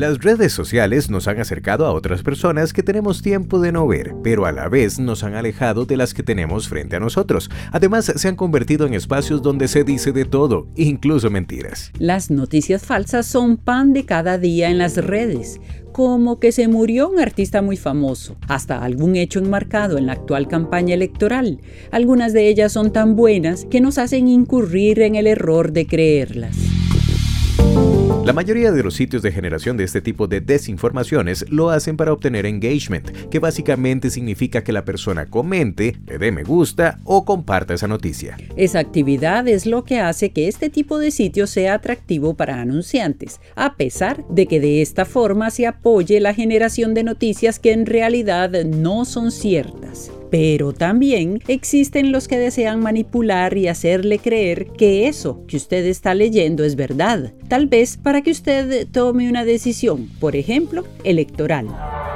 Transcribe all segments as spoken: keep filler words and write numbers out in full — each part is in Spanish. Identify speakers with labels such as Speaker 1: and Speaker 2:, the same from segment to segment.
Speaker 1: Las redes sociales nos han acercado a otras personas que tenemos tiempo de no ver, pero a la vez nos han alejado de las que tenemos frente a nosotros. Además, se han convertido en espacios donde se dice de todo, incluso mentiras.
Speaker 2: Las noticias falsas son pan de cada día en las redes, como que se murió un artista muy famoso, hasta algún hecho enmarcado en la actual campaña electoral. Algunas de ellas son tan buenas que nos hacen incurrir en el error de creerlas.
Speaker 1: La mayoría de los sitios de generación de este tipo de desinformaciones lo hacen para obtener engagement, que básicamente significa que la persona comente, le dé me gusta o comparta esa noticia.
Speaker 2: Esa actividad es lo que hace que este tipo de sitio sea atractivo para anunciantes, a pesar de que de esta forma se apoye la generación de noticias que en realidad no son ciertas. Pero también existen los que desean manipular y hacerle creer que eso que usted está leyendo es verdad, tal vez para que usted tome una decisión, por ejemplo, electoral.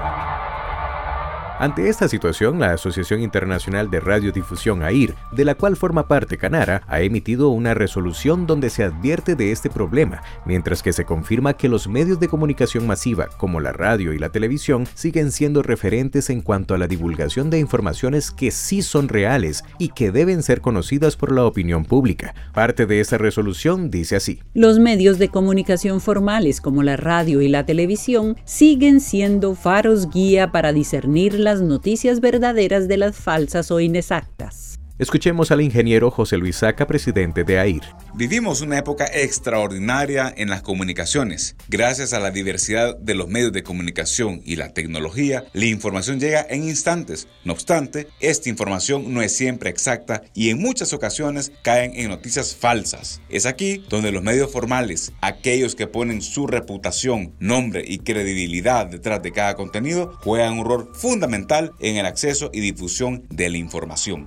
Speaker 1: Ante esta situación, la Asociación Internacional de Radiodifusión A I R, de la cual forma parte Canara, ha emitido una resolución donde se advierte de este problema, mientras que se confirma que los medios de comunicación masiva, como la radio y la televisión, siguen siendo referentes en cuanto a la divulgación de informaciones que sí son reales y que deben ser conocidas por la opinión pública. Parte de esta resolución dice así:
Speaker 2: los medios de comunicación formales, como la radio y la televisión, siguen siendo faros guía para discernir la las noticias verdaderas de las falsas o inexactas.
Speaker 1: Escuchemos al ingeniero José Luis Saca, presidente de A I R.
Speaker 3: Vivimos una época extraordinaria en las comunicaciones. Gracias a la diversidad de los medios de comunicación y la tecnología, la información llega en instantes. No obstante, esta información no es siempre exacta y en muchas ocasiones caen en noticias falsas. Es aquí donde los medios formales, aquellos que ponen su reputación, nombre y credibilidad detrás de cada contenido, juegan un rol fundamental en el acceso y difusión de la información.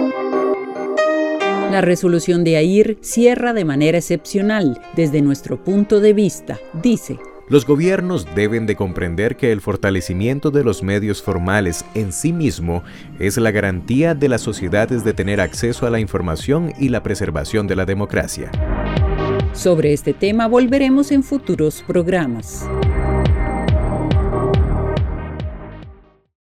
Speaker 2: La resolución de A I R cierra de manera excepcional, desde nuestro punto de vista. Dice:
Speaker 1: los gobiernos deben de comprender que el fortalecimiento de los medios formales en sí mismo es la garantía de las sociedades de tener acceso a la información y la preservación de la democracia.
Speaker 2: Sobre este tema volveremos en futuros programas.